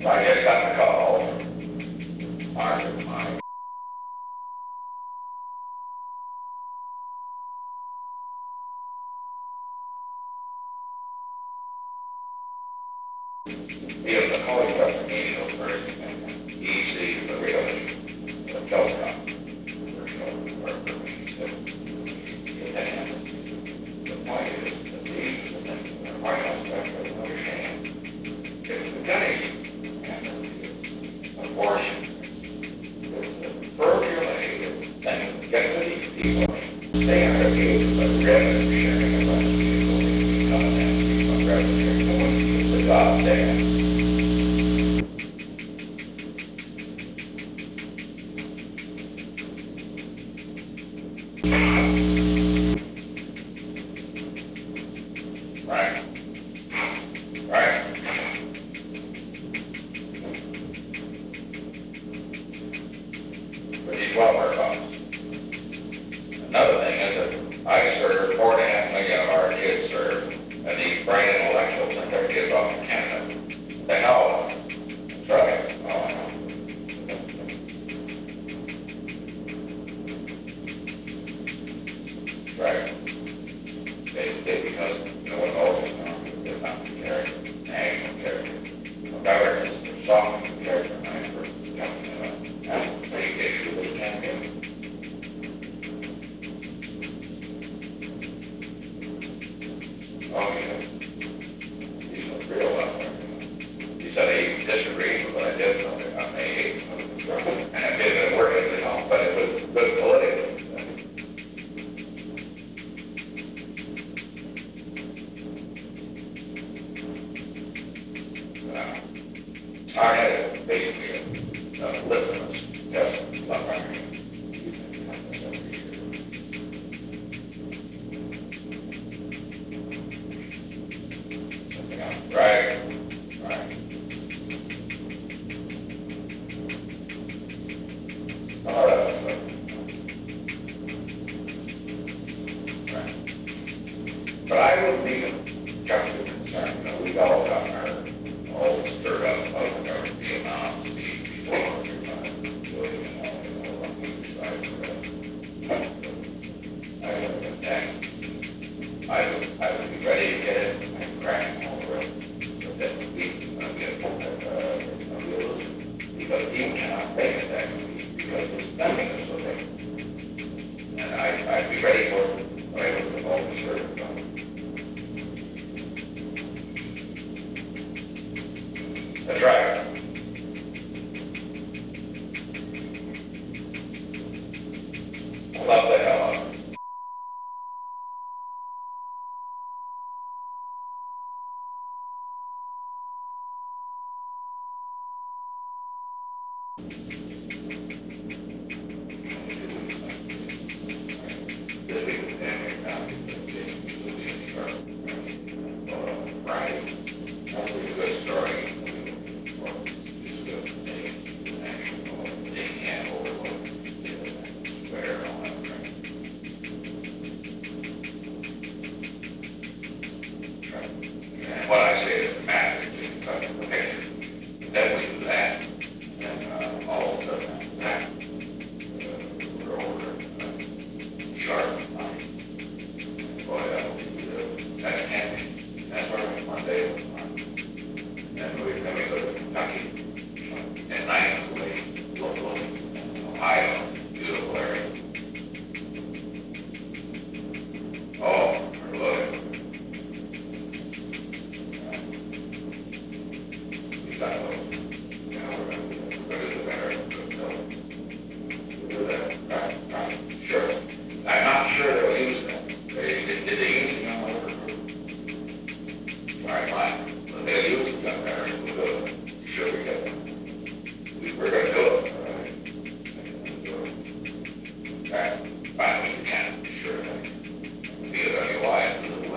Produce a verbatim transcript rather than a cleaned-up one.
So I just got the call. Mark, my he was a Holy Investigation person, and he sees the real the Delta. The point is that these are the things that the White House actually understand. It's the gun issue, and abortion. It's the parochial age of things that get to these people. They are accused of revenue sharing about people coming in from revenue sharing. No one sees the God there. Right. Right. But these welfare costs. Another thing is that I serve four and a half million of our kids serve, and these brain intellectuals send their kids off to Canada. The hell with them. That's right. Oh, I know. Right. They, they, because no one knows it now, they're not prepared. National character. Governments are softening character money for coming in. That's the big issue we can't get. Oh, yeah. He's a real welfare. He said he disagreed with what I did on the, on the eighth. And it didn't work, you know, but it was good politically. Uh, I had basically a uh, litmus test on my Right, right. All right, right. But I wouldn't even come to concern, you know, we've all gotten our all stirred up about our Vietnam speech before, you know, you know, what we decided for that. I would have been back. I would, I would be ready to get it and crack over it. But that would be, uh, get it, uh, realism. Because people cannot pay it that way because the spending is so big. And I, I'd be ready for it, but I would have always heard about it. That's right. I love the hell out of it. This week was Daniel County, right? That's a good story. And what I say is dramatically cut the picture. Then we do that, and uh, all of a sudden, that, uh, we're over uh, sharp line. Boy, that would be, uh, that's camping. That's where we one day was on. And we, then we go to Kentucky, and nice away, local, Ohio, beautiful area. Oh, we're loaded. We got those. You know, we're gonna, we're gonna do the better. We'll do that. Right, right. Sure. I'm not sure they'll use that. They, did, did they use it on the All right, fine. But they'll use it on there. We'll do it. Sure, we get it. We, we're gonna do it. All right. All right. Fine, we can. Sure. Be it any wise to the way.